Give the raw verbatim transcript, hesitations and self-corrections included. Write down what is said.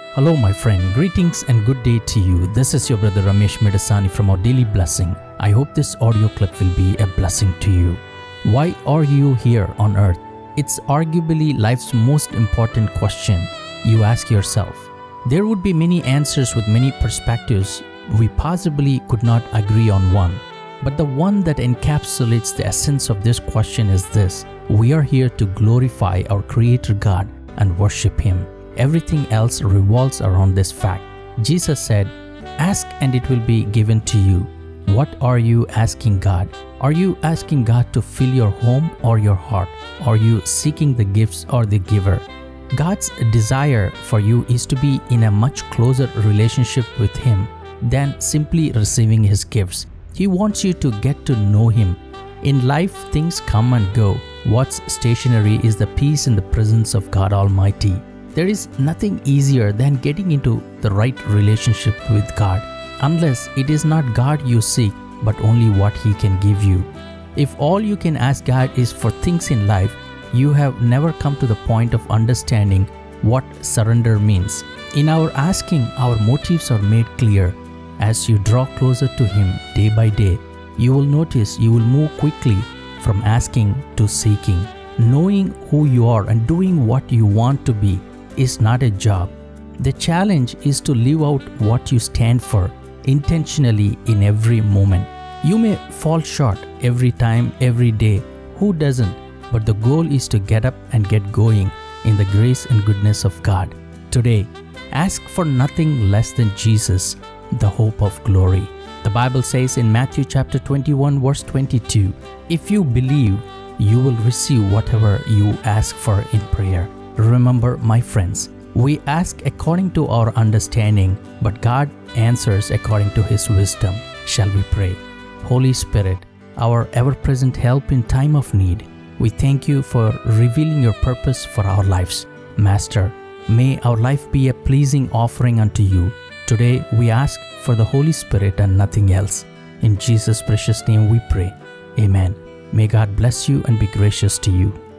Hello, my friend. Greetings and good day to you. This is your brother Ramesh Medasani from our Daily Blessing. I hope this audio clip will be a blessing to you. Why are you here on earth? It's arguably life's most important question you ask yourself. There would be many answers with many perspectives. We possibly could not agree on one. But the one that encapsulates the essence of this question is this: we are here to glorify our Creator God and worship Him. Everything else revolves around this fact. Jesus said, "Ask and it will be given to you." What are you asking God? Are you asking God to fill your home or your heart? Are you seeking the gifts or the giver? God's desire for you is to be in a much closer relationship with Him than simply receiving His gifts. He wants you to get to know Him. In life, things come and go. What's stationary is the peace in the presence of God Almighty. There is nothing easier than getting into the right relationship with God, unless it is not God you seek, but only what He can give you. If all you can ask God is for things in life, you have never come to the point of understanding what surrender means. In our asking, our motives are made clear. As you draw closer to Him day by day, you will notice you will move quickly from asking to seeking. Knowing who you are and doing what you want to be is not a job. The challenge is to live out what you stand for intentionally in every moment. You may fall short every time, every day. Who doesn't? But the goal is to get up and get going in the grace and goodness of God. Today, ask for nothing less than Jesus, the hope of glory. The Bible says in Matthew chapter twenty-one verse twenty-two, "If you believe, you will receive whatever you ask for in prayer." Remember, my friends, we ask according to our understanding, but God answers according to His wisdom. Shall we pray? Holy Spirit, our ever-present help in time of need, we thank you for revealing your purpose for our lives. Master, may our life be a pleasing offering unto you. Today we ask for the Holy Spirit and nothing else. In Jesus' precious name we pray. Amen. May God bless you and be gracious to you.